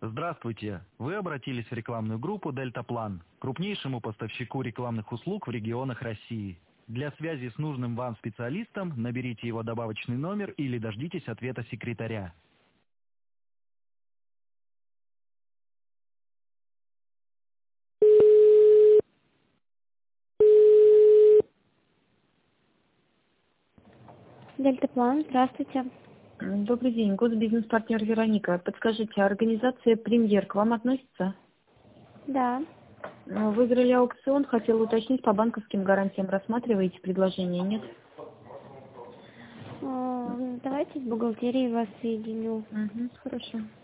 Здравствуйте! Вы обратились в рекламную группу «Дельтаплан», крупнейшему поставщику рекламных услуг в регионах России. Для связи с нужным вам специалистом наберите его добавочный номер или дождитесь ответа секретаря. Дельтаплан, здравствуйте. Добрый день, госбизнес-партнер Вероника. Подскажите, а организация «Премьер» к вам относится? Да. Выиграли аукцион, хотела уточнить по банковским гарантиям. Рассматриваете предложение, нет? Давайте с бухгалтерией вас соединю. Хорошо.